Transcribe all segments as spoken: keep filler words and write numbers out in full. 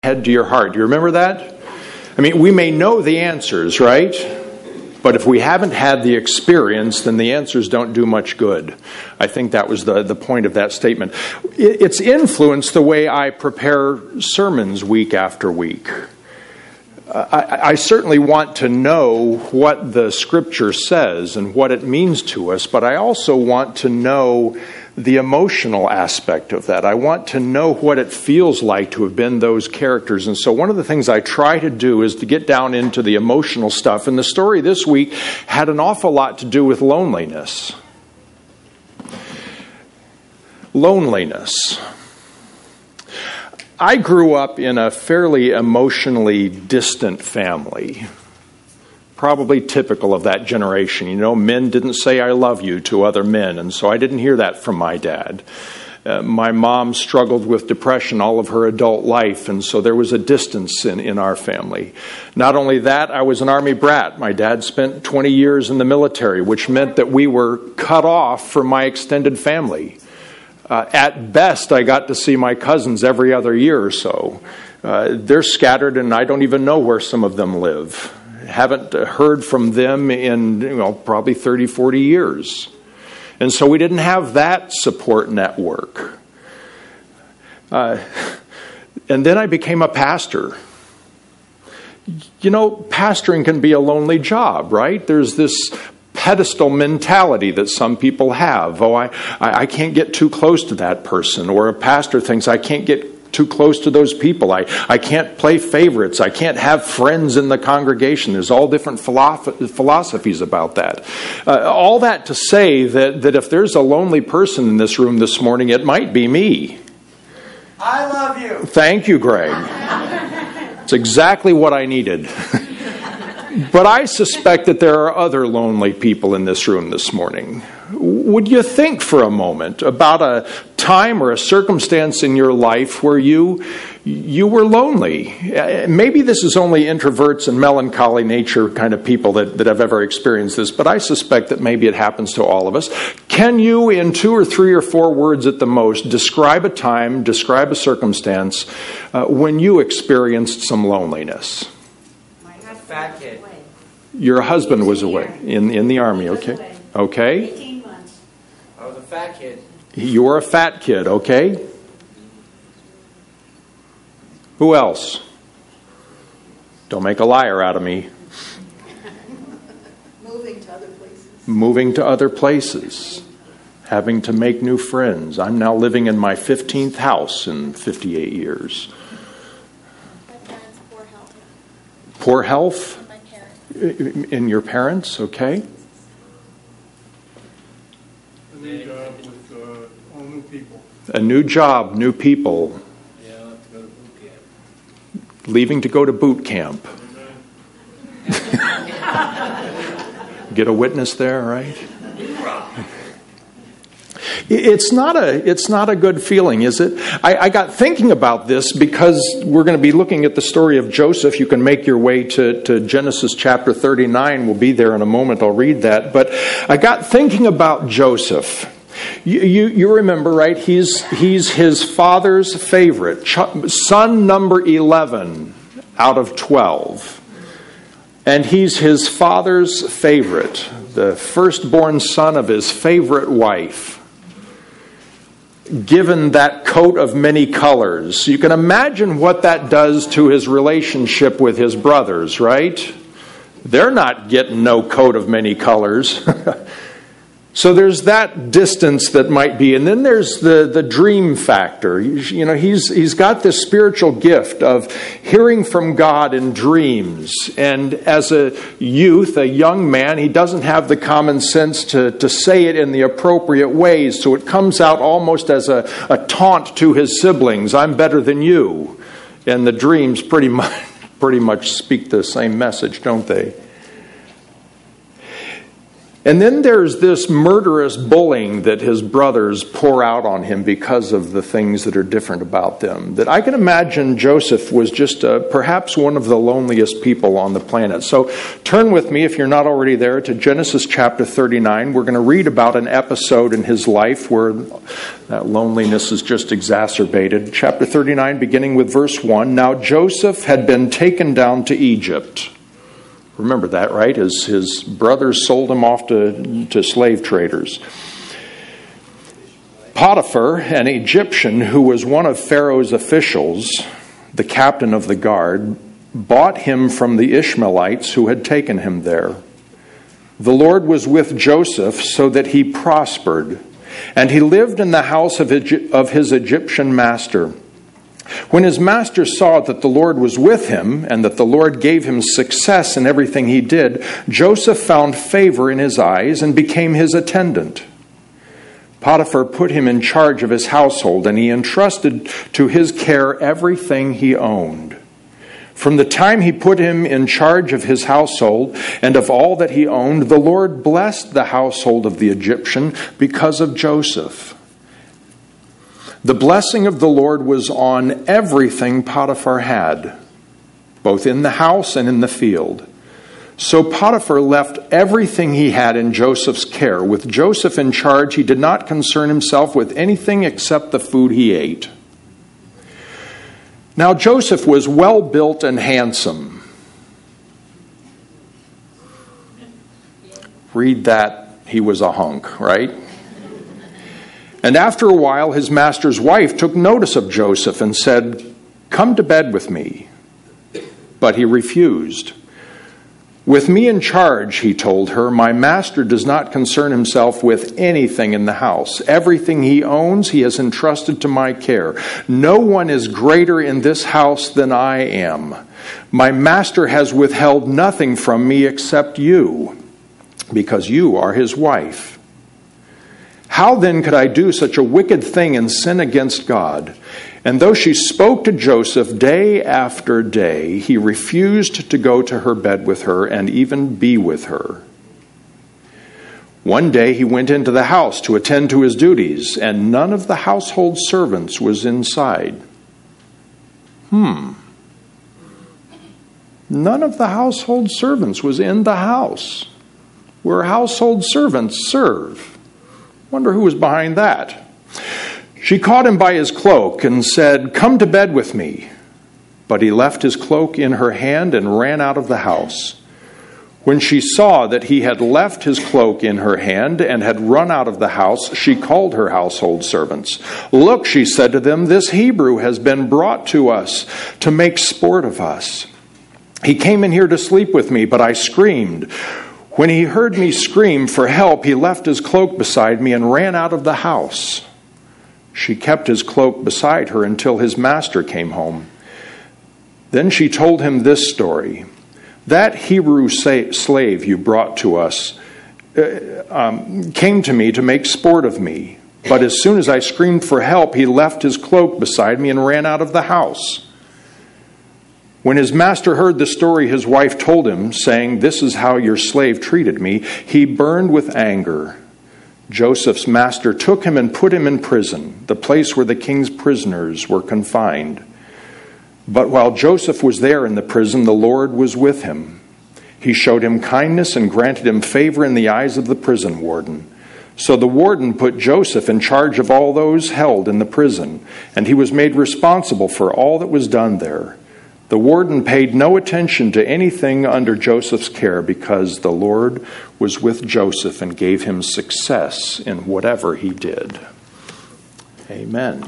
head to your heart. Do you remember that? I mean, we may know the answers, right? But if we haven't had the experience, then the answers don't do much good. I think that was the, the point of that statement. It, it's influenced the way I prepare sermons week after week. Uh, I, I certainly want to know what the Scripture says and what it means to us, but I also want to know the emotional aspect of that. I want to know what it feels like to have been those characters. And so one of the things I try to do is to get down into the emotional stuff. And the story this week had an awful lot to do with loneliness. Loneliness. I grew up in a fairly emotionally distant family. Probably typical of that generation. You know, men didn't say I love you to other men, and so I didn't hear that from my dad. Uh, my mom struggled with depression all of her adult life, and so there was a distance in, in our family. Not only that, I was an Army brat. My dad spent twenty years in the military, which meant that we were cut off from my extended family. Uh, at best, I got to see my cousins every other year or so. Uh, they're scattered, and I don't even know where some of them live. Haven't heard from them in, you know, probably thirty, forty years. And so we didn't have that support network. Uh, and then I became a pastor. You know, pastoring can be a lonely job, right? There's this pedestal mentality that some people have. Oh, I, I, I can't get too close to that person. Or a pastor thinks, I can't get too close to those people. I, I can't play favorites. I can't have friends in the congregation. There's all different philosoph- philosophies about that. Uh, all that to say that, that if there's a lonely person in this room this morning, it might be me. I love you. Thank you, Greg. It's exactly what I needed. But I suspect that there are other lonely people in this room this morning. Would you think for a moment about a time or a circumstance in your life where you you were lonely? Maybe this is only introverts and melancholy nature kind of people that, that have ever experienced this, but I suspect that maybe it happens to all of us. Can you, in two or three or four words at the most, describe a time, describe a circumstance uh, when you experienced some loneliness? Fat kid. Your husband was away in, in the Army, okay? Okay. eighteen months. I was a fat kid. You were a fat kid, okay? Who else? Don't make a liar out of me. Moving to other places. Moving to other places. Having to make new friends. I'm now living in my fifteenth house in fifty-eight years. My parents' poor health. Poor health? My parents. In your parents, okay? A new job with uh, all new people. A new job, new people. Yeah, I'll have to go to boot camp. Leaving to go to boot camp. Get a witness there, right? It's not a it's not a good feeling, is it? I, I got thinking about this because we're going to be looking at the story of Joseph. You can make your way to, to Genesis chapter thirty-nine. We'll be there in a moment. I'll read that. But I got thinking about Joseph. You, you, you remember, right? He's, he's his father's favorite, son number eleven out of twelve. And he's his father's favorite, the firstborn son of his favorite wife. Given that coat of many colors, you can imagine what that does to his relationship with his brothers, right? They're not getting no coat of many colors. So there's that distance that might be. And then there's the, the dream factor. You know, he's he's got this spiritual gift of hearing from God in dreams. And as a youth, a young man, he doesn't have the common sense to, to say it in the appropriate ways. So it comes out almost as a, a taunt to his siblings. I'm better than you. And the dreams pretty much, pretty much speak the same message, don't they? And then there's this murderous bullying that his brothers pour out on him because of the things that are different about them. That I can imagine Joseph was just uh, perhaps one of the loneliest people on the planet. So turn with me, if you're not already there, to Genesis chapter thirty-nine. We're going to read about an episode in his life where that loneliness is just exacerbated. Chapter thirty-nine, beginning with verse one. Now Joseph had been taken down to Egypt. Remember that, right? His, his brothers sold him off to, to slave traders. Potiphar, an Egyptian who was one of Pharaoh's officials, the captain of the guard, bought him from the Ishmaelites who had taken him there. The Lord was with Joseph so that he prospered, and he lived in the house of, of his Egyptian master. When his master saw that the Lord was with him and that the Lord gave him success in everything he did, Joseph found favor in his eyes and became his attendant. Potiphar put him in charge of his household, and he entrusted to his care everything he owned. From the time he put him in charge of his household and of all that he owned, the Lord blessed the household of the Egyptian because of Joseph. The blessing of the Lord was on everything Potiphar had, both in the house and in the field. So Potiphar left everything he had in Joseph's care. With Joseph in charge, he did not concern himself with anything except the food he ate. Now Joseph was well built and handsome. Read that, he was a hunk, right? And after a while, his master's wife took notice of Joseph and said, "Come to bed with me." But he refused. "With me in charge," he told her, "my master does not concern himself with anything in the house. Everything he owns, he has entrusted to my care. No one is greater in this house than I am. My master has withheld nothing from me except you, because you are his wife. How then could I do such a wicked thing and sin against God?" And though she spoke to Joseph day after day, he refused to go to her bed with her and even be with her. One day he went into the house to attend to his duties, and none of the household servants was inside. Hmm. None of the household servants was in the house where household servants serve. Wonder who was behind that. She caught him by his cloak and said, "Come to bed with me." But he left his cloak in her hand and ran out of the house. When she saw that he had left his cloak in her hand and had run out of the house, she called her household servants. "Look," she said to them, "this Hebrew has been brought to us to make sport of us. He came in here to sleep with me, but I screamed. When he heard me scream for help, he left his cloak beside me and ran out of the house." She kept his cloak beside her until his master came home. Then she told him this story. "That Hebrew slave you brought to us uh, um, came to me to make sport of me. But as soon as I screamed for help, he left his cloak beside me and ran out of the house." When his master heard the story his wife told him, saying, "This is how your slave treated me," he burned with anger. Joseph's master took him and put him in prison, the place where the king's prisoners were confined. But while Joseph was there in the prison, the Lord was with him. He showed him kindness and granted him favor in the eyes of the prison warden. So the warden put Joseph in charge of all those held in the prison, and he was made responsible for all that was done there. The warden paid no attention to anything under Joseph's care because the Lord was with Joseph and gave him success in whatever he did. Amen.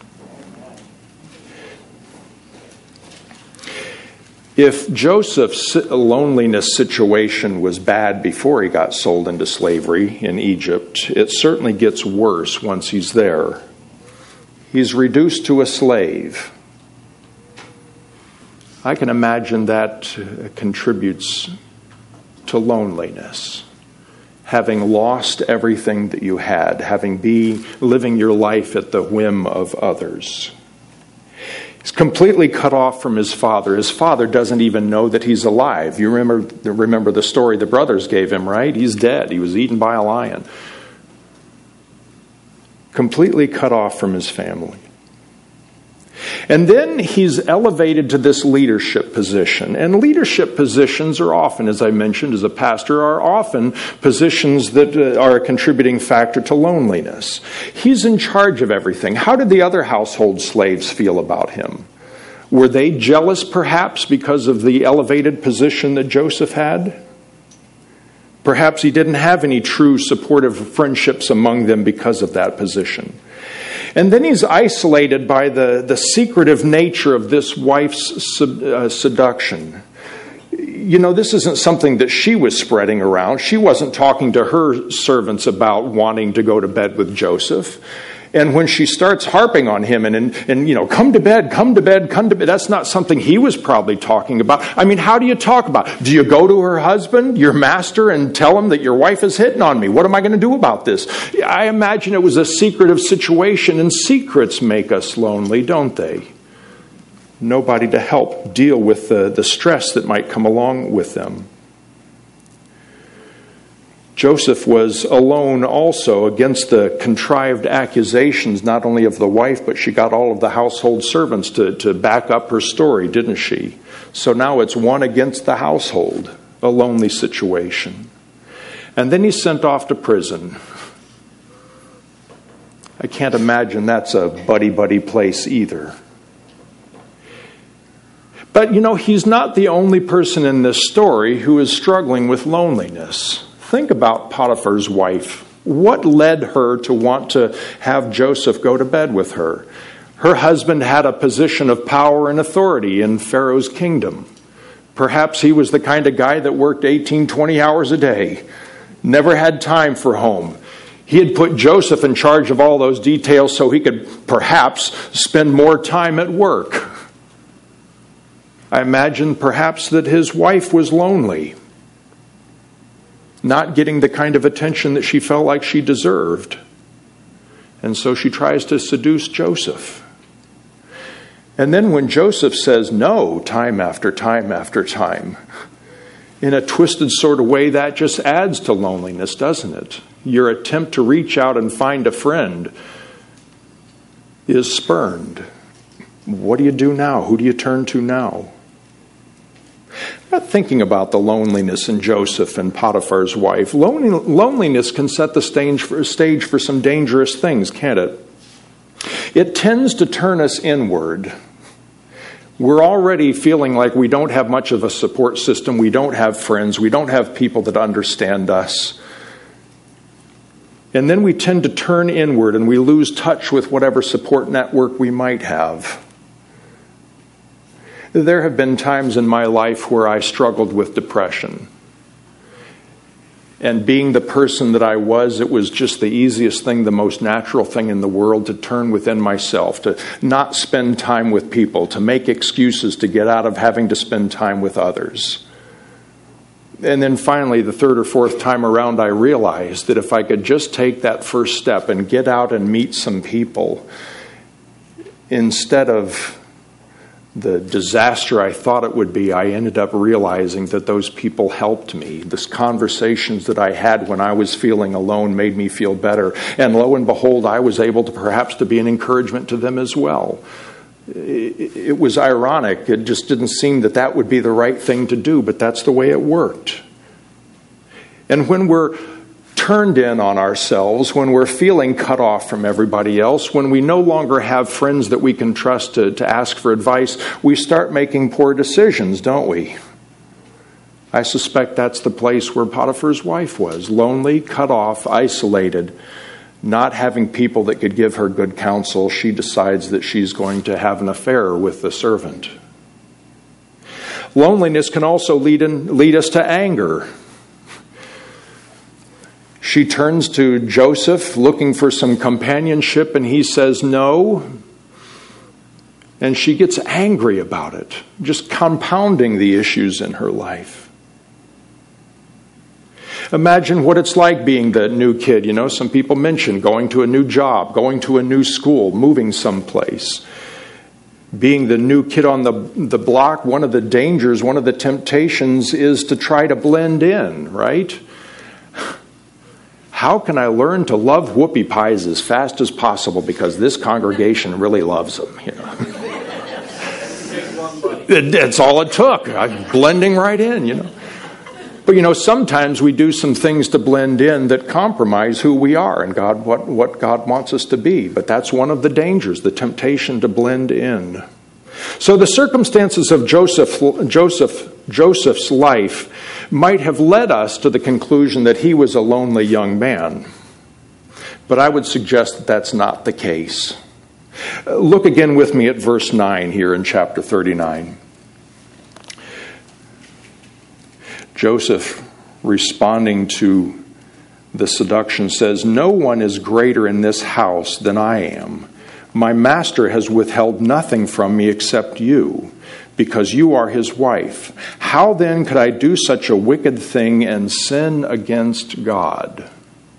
If Joseph's loneliness situation was bad before he got sold into slavery in Egypt, it certainly gets worse once he's there. He's reduced to a slave. I can imagine that contributes to loneliness. Having lost everything that you had, having be living your life at the whim of others. He's completely cut off from his father. His father doesn't even know that he's alive. You remember, remember the story the brothers gave him, right? He's dead. He was eaten by a lion. Completely cut off from his family. And then he's elevated to this leadership position. And leadership positions are often, as I mentioned as a pastor, are often positions that uh, are a contributing factor to loneliness. He's in charge of everything. How did the other household slaves feel about him? Were they jealous perhaps because of the elevated position that Joseph had? Perhaps he didn't have any true supportive friendships among them because of that position. And then he's isolated by the, the secretive nature of this wife's sub, uh, seduction. You know, this isn't something that she was spreading around. She wasn't talking to her servants about wanting to go to bed with Joseph. And when she starts harping on him and, and, and, you know, come to bed, come to bed, come to bed, that's not something he was probably talking about. I mean, how do you talk about it? Do you go to her husband, your master, and tell him that your wife is hitting on me? What am I going to do about this? I imagine it was a secretive situation, and secrets make us lonely, don't they? Nobody to help deal with the, the stress that might come along with them. Joseph was alone also against the contrived accusations, not only of the wife, but she got all of the household servants to, to back up her story, didn't she? So now it's one against the household, a lonely situation. And then he's sent off to prison. I can't imagine that's a buddy-buddy place either. But, you know, he's not the only person in this story who is struggling with loneliness. Think about Potiphar's wife. What led her to want to have Joseph go to bed with her? Her husband had a position of power and authority in Pharaoh's kingdom. Perhaps he was the kind of guy that worked eighteen, twenty hours a day, never had time for home. He had put Joseph in charge of all those details so he could perhaps spend more time at work. I imagine perhaps that his wife was lonely, not getting the kind of attention that she felt like she deserved. And so she tries to seduce Joseph. And then when Joseph says no, time after time after time, in a twisted sort of way, that just adds to loneliness, doesn't it? Your attempt to reach out and find a friend is spurned. What do you do now? Who do you turn to now? I'm not thinking about the loneliness in Joseph and Potiphar's wife. Lonely, loneliness can set the stage for, stage for some dangerous things, can't it? It tends to turn us inward. We're already feeling like we don't have much of a support system. We don't have friends. We don't have people that understand us. And then we tend to turn inward and we lose touch with whatever support network we might have. There have been times in my life where I struggled with depression. And being the person that I was, it was just the easiest thing, the most natural thing in the world to turn within myself, to not spend time with people, to make excuses to get out of having to spend time with others. And then finally, the third or fourth time around, I realized that if I could just take that first step and get out and meet some people, instead of the disaster I thought it would be, I ended up realizing that those people helped me. These conversations that I had when I was feeling alone made me feel better. And lo and behold, I was able to perhaps to be an encouragement to them as well. It, it was ironic. It just didn't seem that that would be the right thing to do, but that's the way it worked. And when we're turned in on ourselves, when we're feeling cut off from everybody else, when we no longer have friends that we can trust to, to ask for advice, we start making poor decisions, don't we? I suspect that's the place where Potiphar's wife was, lonely, cut off, isolated, not having people that could give her good counsel. She decides that she's going to have an affair with the servant. Loneliness can also lead, in, lead us to anger. She turns to Joseph looking for some companionship, and he says no. And she gets angry about it, just compounding the issues in her life. Imagine what it's like being the new kid. You know, some people mention going to a new job, going to a new school, moving someplace. Being the new kid on the, the block, one of the dangers, one of the temptations is to try to blend in, right? How can I learn to love whoopie pies as fast as possible because this congregation really loves them? You know, that's all it took. I'm blending right in, you know. But you know, sometimes we do some things to blend in that compromise who we are and God, what what God wants us to be. But that's one of the dangers, the temptation to blend in. So the circumstances of Joseph, Joseph, Joseph's life might have led us to the conclusion that he was a lonely young man. But I would suggest that that's not the case. Look again with me at verse nine here in chapter thirty-nine. Joseph, responding to the seduction, says, "No one is greater in this house than I am. My master has withheld nothing from me except you, because you are his wife. How then could I do such a wicked thing and sin against God?"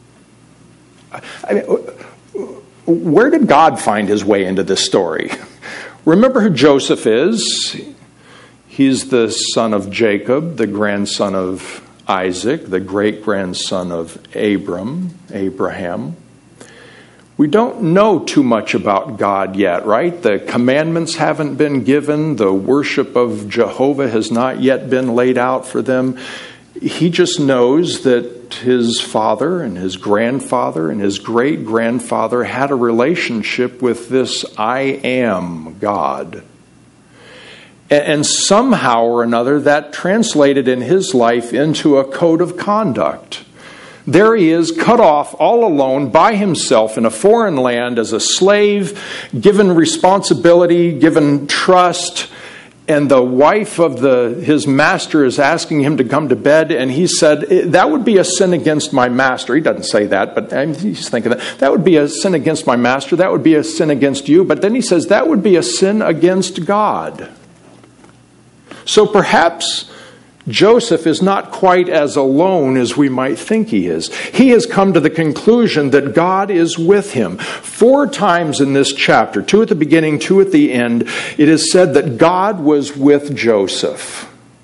I mean, where did God find his way into this story? Remember who Joseph is. He's the son of Jacob, the grandson of Isaac, the great-grandson of Abram, Abraham. We don't know too much about God yet, right? The commandments haven't been given. The worship of Jehovah has not yet been laid out for them. He just knows that his father and his grandfather and his great-grandfather had a relationship with this I am God. And somehow or another, that translated in his life into a code of conduct. There he is, cut off, all alone, by himself in a foreign land as a slave, given responsibility, given trust, and the wife of the his master is asking him to come to bed, and he said, that would be a sin against my master. He doesn't say that, but he's thinking that. That would be a sin against my master. That would be a sin against you. But then he says, that would be a sin against God. So perhaps Joseph is not quite as alone as we might think he is. He has come to the conclusion that God is with him. Four times in this chapter, two at the beginning, two at the end, it is said that God was with Joseph.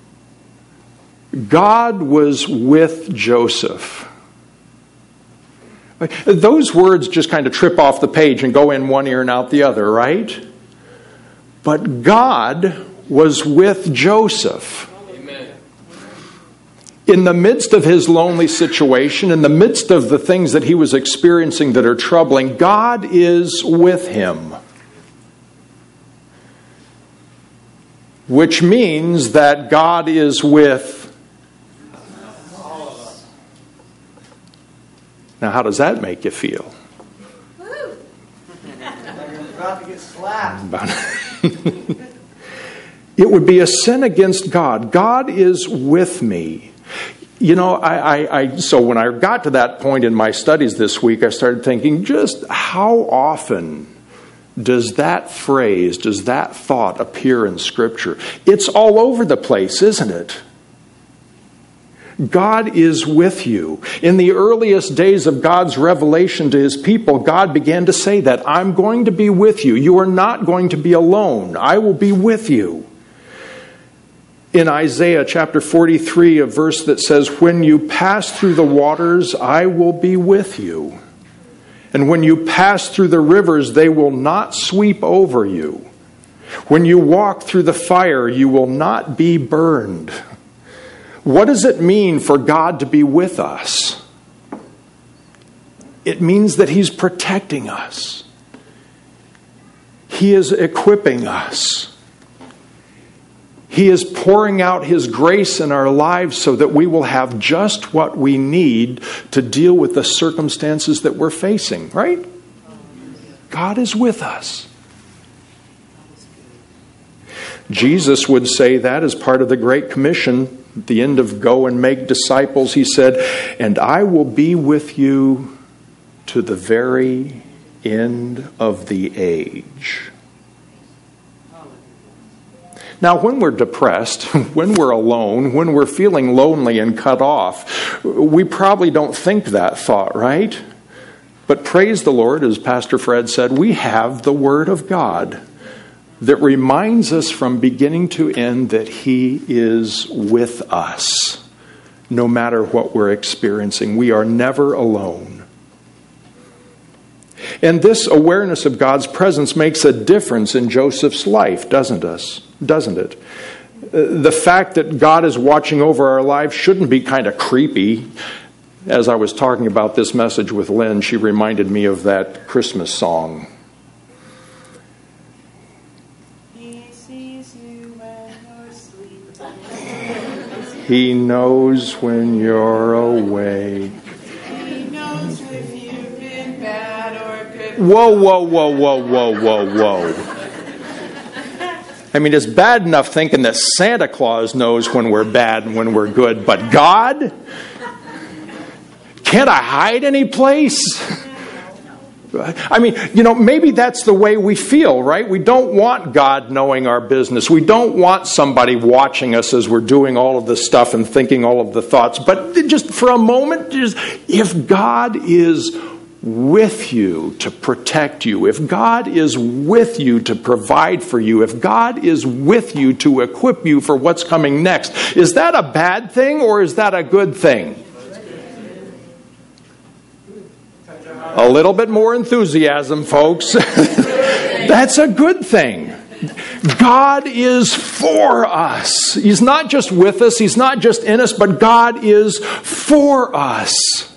God was with Joseph. Those words just kind of trip off the page and go in one ear and out the other, right? But God was with Joseph. Amen. In the midst of his lonely situation, in the midst of the things that he was experiencing that are troubling, God is with him. Which means that God is with all of us. Now, how does that make you feel? Like you're about to get slapped. It would be a sin against God. God is with me. You know, I, I, I, so when I got to that point in my studies this week, I started thinking, just how often does that phrase, does that thought appear in Scripture? It's all over the place, isn't it? God is with you. In the earliest days of God's revelation to his people, God began to say that, I'm going to be with you. You are not going to be alone. I will be with you. In Isaiah chapter forty-three, a verse that says, when you pass through the waters, I will be with you. And when you pass through the rivers, they will not sweep over you. When you walk through the fire, you will not be burned. What does it mean for God to be with us? It means that he's protecting us. He is equipping us. He is pouring out his grace in our lives so that we will have just what we need to deal with the circumstances that we're facing, right? God is with us. Jesus would say that as part of the Great Commission. At the end of Go and Make Disciples, he said, and I will be with you to the very end of the age. Now, when we're depressed, when we're alone, when we're feeling lonely and cut off, we probably don't think that thought, right? But praise the Lord, as Pastor Fred said, we have the Word of God. that reminds us from beginning to end that He is with us, no matter what we're experiencing. We are never alone. And this awareness of God's presence makes a difference in Joseph's life, doesn't us? Doesn't it? The fact that God is watching over our lives shouldn't be kind of creepy. As I was talking about this message with Lynn, she reminded me of that Christmas song. He knows when you're away. He knows if you've been bad or good. Whoa, whoa, whoa, whoa, whoa, whoa, whoa. I mean, it's bad enough thinking that Santa Claus knows when we're bad and when we're good, but God? Can't I hide any place? I mean, you know, maybe that's the way we feel, right? We don't want God knowing our business. We don't want somebody watching us as we're doing all of this stuff and thinking all of the thoughts. But just for a moment, just, if God is with you to protect you, if God is with you to provide for you, if God is with you to equip you for what's coming next, is that a bad thing or is that a good thing? A little bit more enthusiasm, folks. That's a good thing. God is for us. He's not just with us. He's not just in us, but God is for us.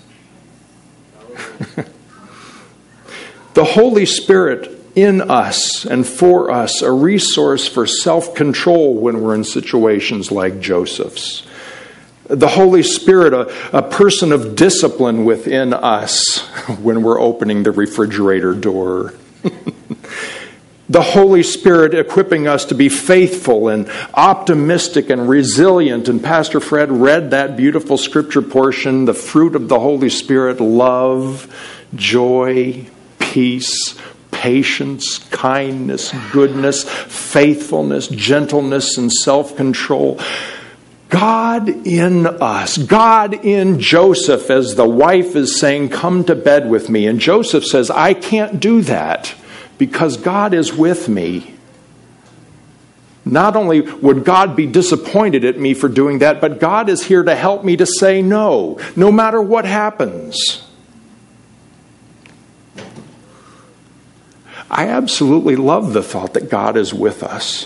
The Holy Spirit in us and for us, a resource for self-control when we're in situations like Joseph's. The Holy Spirit, a, a person of discipline within us when we're opening the refrigerator door. The Holy Spirit equipping us to be faithful and optimistic and resilient. And Pastor Fred read that beautiful scripture portion, the fruit of the Holy Spirit, love, joy, peace, patience, kindness, goodness, faithfulness, gentleness, and self-control. God in us, God in Joseph, as the wife is saying, come to bed with me. And Joseph says, I can't do that because God is with me. Not only would God be disappointed at me for doing that, but God is here to help me to say no, no matter what happens. I absolutely love the thought that God is with us.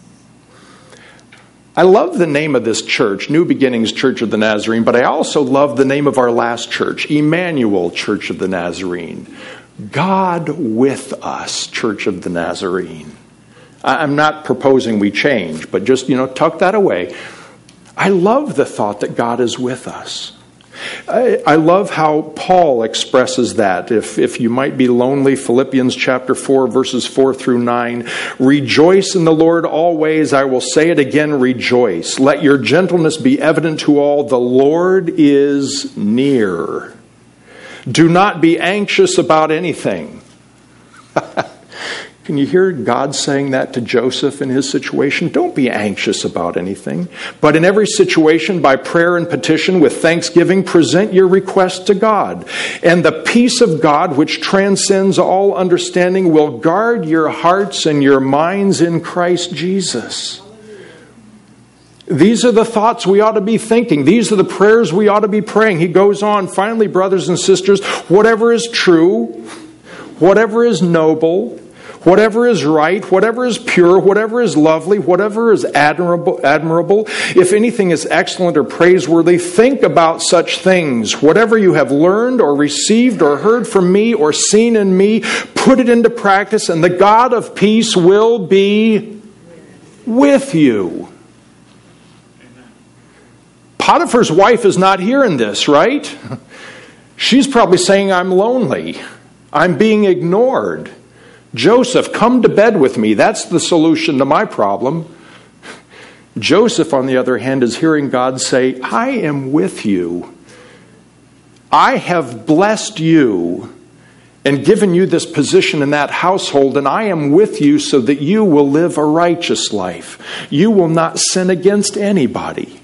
I love the name of this church, New Beginnings Church of the Nazarene, but I also love the name of our last church, Emmanuel Church of the Nazarene. God with us, Church of the Nazarene. I'm not proposing we change, but just, you know, tuck that away. I love the thought that God is with us. I, I love how Paul expresses that. If, if you might be lonely, Philippians chapter four, verses four through nine. Rejoice in the Lord always. I will say it again, rejoice. Let your gentleness be evident to all. The Lord is near. Do not be anxious about anything. Can you hear God saying that to Joseph in his situation? Don't be anxious about anything. But in every situation, by prayer and petition, with thanksgiving, present your requests to God. And the peace of God, which transcends all understanding, will guard your hearts and your minds in Christ Jesus. These are the thoughts we ought to be thinking. These are the prayers we ought to be praying. He goes on, finally, brothers and sisters, whatever is true, whatever is noble, whatever is right, whatever is pure, whatever is lovely, whatever is admirable, admirable, if anything is excellent or praiseworthy, think about such things. Whatever you have learned or received or heard from me or seen in me, put it into practice, and the God of peace will be with you. Potiphar's wife is not hearing this, right? She's probably saying, I'm lonely. I'm being ignored. Joseph, come to bed with me. That's the solution to my problem. Joseph, on the other hand, is hearing God say, I am with you. I have blessed you and given you this position in that household, and I am with you so that you will live a righteous life. You will not sin against anybody.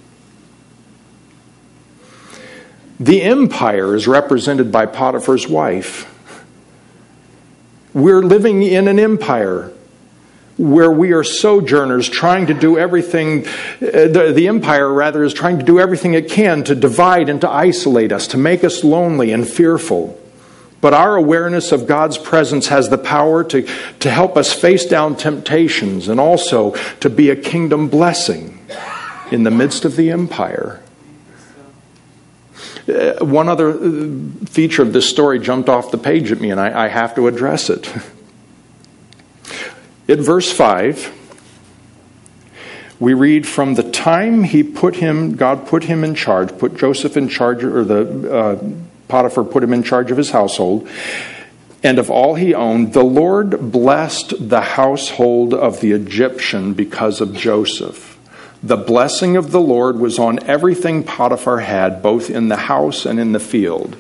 The empire is represented by Potiphar's wife. We're living in an empire. where we are sojourners trying to do everything, the, the empire rather is trying to do everything it can to divide and to isolate us, to make us lonely and fearful. But our awareness of God's presence has the power to, to help us face down temptations and also to be a kingdom blessing in the midst of the empire. Uh, one other feature of this story jumped off the page at me, and I, I have to address it. In verse five, we read, from the time he put him, God put him in charge, put Joseph in charge, or the uh, Potiphar put him in charge of his household, and of all he owned, the Lord blessed the household of the Egyptian because of Joseph. The blessing of the Lord was on everything Potiphar had, both in the house and in the field.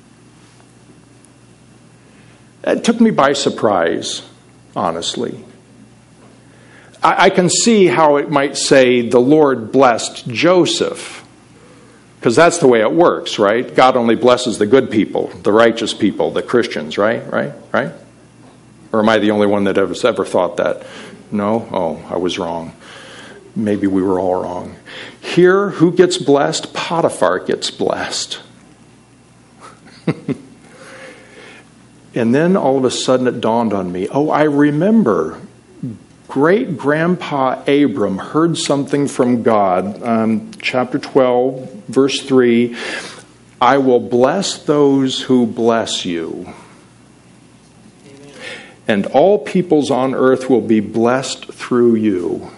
It took me by surprise, honestly. I, I can see how it might say the Lord blessed Joseph, because that's the way it works, right? God only blesses the good people, the righteous people, the Christians, right? Right? Right? Or am I the only one that has ever thought that? No? Oh, I was wrong. Maybe we were all wrong. Here, who gets blessed? Potiphar gets blessed. And then all of a sudden it dawned on me, oh, I remember great-grandpa Abram heard something from God. Um, chapter twelve, verse three, I will bless those who bless you. Amen. And all peoples on earth will be blessed through you.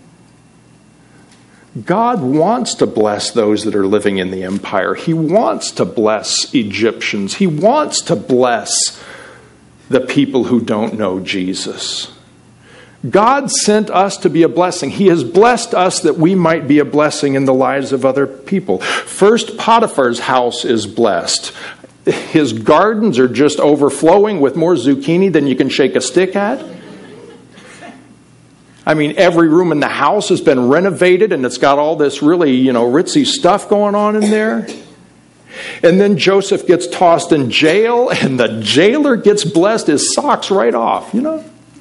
God wants to bless those that are living in the empire. He wants to bless Egyptians. He wants to bless the people who don't know Jesus. God sent us to be a blessing. He has blessed us that we might be a blessing in the lives of other people. First, Potiphar's house is blessed. His gardens are just overflowing with more zucchini than you can shake a stick at. I mean, every room in the house has been renovated and it's got all this really, you know, ritzy stuff going on in there. And then Joseph gets tossed in jail and the jailer gets blessed his socks right off, you know.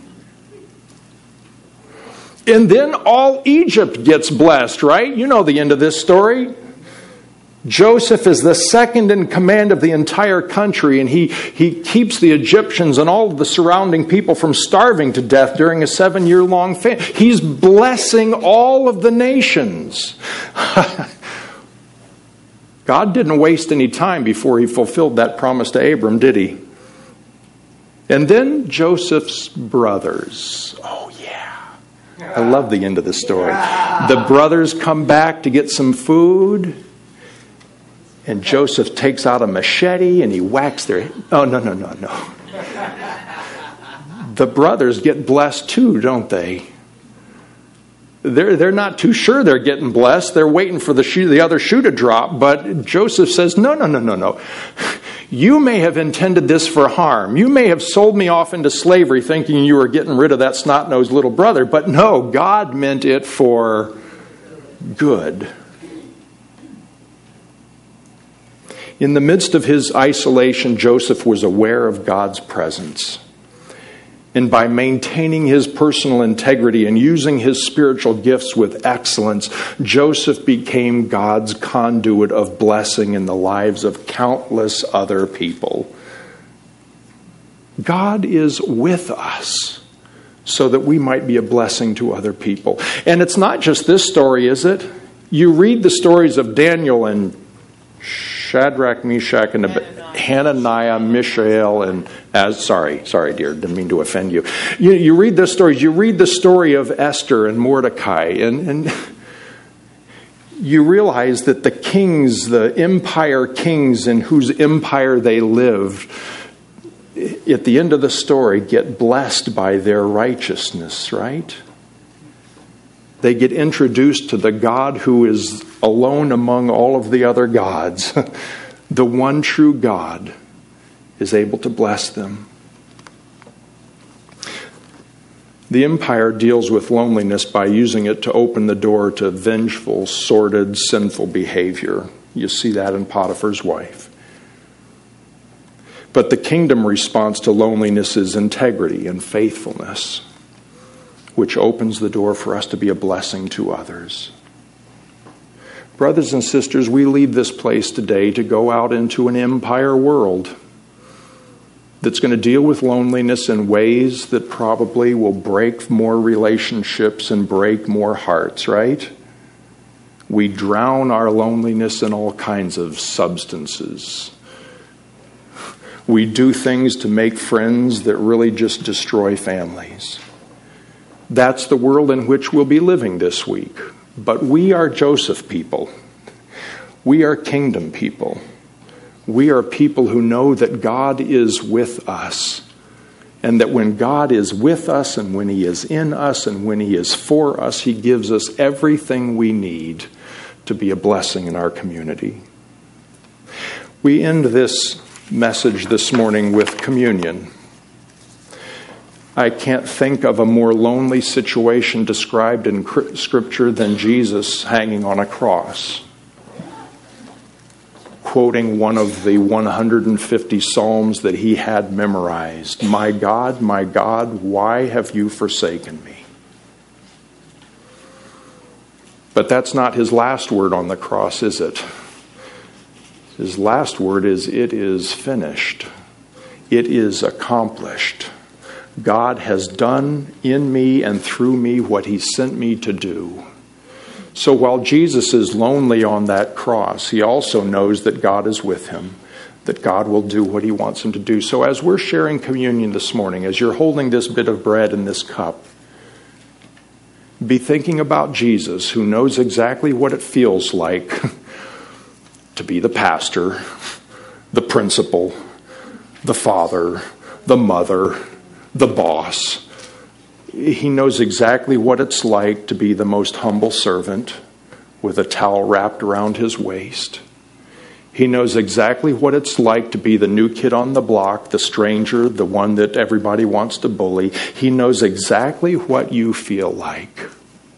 And then all Egypt gets blessed, right? You know the end of this story. Joseph is the second in command of the entire country, and he, he keeps the Egyptians and all of the surrounding people from starving to death during a seven-year-long famine. He's blessing all of the nations. God didn't waste any time before he fulfilled that promise to Abram, did he? And then Joseph's brothers. Oh, yeah. I love the end of the story. The brothers come back to get some food. And Joseph takes out a machete and he whacks their... Oh, no, no, no, no. The brothers get blessed too, don't they? They're, they're not too sure they're getting blessed. They're waiting for the shoe, the other shoe to drop. But Joseph says, no, no, no, no, no. You may have intended this for harm. You may have sold me off into slavery thinking you were getting rid of that snot-nosed little brother. But no, God meant it for good. In the midst of his isolation, Joseph was aware of God's presence. And by maintaining his personal integrity and using his spiritual gifts with excellence, Joseph became God's conduit of blessing in the lives of countless other people. God is with us so that we might be a blessing to other people. And it's not just this story, is it? You read the stories of Daniel and Shadrach, Meshach, and Abednego, Hananiah, Mishael, and as sorry, sorry, dear, didn't mean to offend you. You, you read the stories. You read the story of Esther and Mordecai, and, and you realize that the kings, the empire kings, in whose empire they lived, at the end of the story, get blessed by their righteousness. Right? They get introduced to the God who is alone among all of the other gods. The one true God is able to bless them. The empire deals with loneliness by using it to open the door to vengeful, sordid, sinful behavior. You see that in Potiphar's wife. But the kingdom response to loneliness is integrity and faithfulness. which opens the door for us to be a blessing to others. Brothers and sisters, we leave this place today to go out into an empire world that's going to deal with loneliness in ways that probably will break more relationships and break more hearts, right? We drown our loneliness in all kinds of substances. We do things to make friends that really just destroy families. That's the world in which we'll be living this week. But we are Joseph people. We are kingdom people. We are people who know that God is with us. And that when God is with us and when He is in us and when He is for us, He gives us everything we need to be a blessing in our community. We end this message this morning with communion. I can't think of a more lonely situation described in Scripture than Jesus hanging on a cross, quoting one of the one hundred fifty Psalms that he had memorized. My God, my God, why have you forsaken me? But that's not his last word on the cross, is it? His last word is, it is finished. It is accomplished. God has done in me and through me what He sent me to do. So while Jesus is lonely on that cross, He also knows that God is with Him, that God will do what He wants Him to do. So as we're sharing communion this morning, as you're holding this bit of bread and this cup, be thinking about Jesus, who knows exactly what it feels like to be the pastor, the principal, the father, the mother, the boss. He knows exactly what it's like to be the most humble servant with a towel wrapped around his waist. He knows exactly what it's like to be the new kid on the block, the stranger, the one that everybody wants to bully. He knows exactly what you feel like.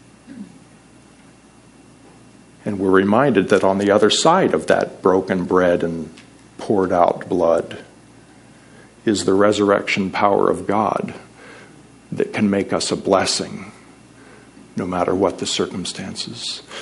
And we're reminded that on the other side of that broken bread and poured out blood is the resurrection power of God that can make us a blessing no matter what the circumstances.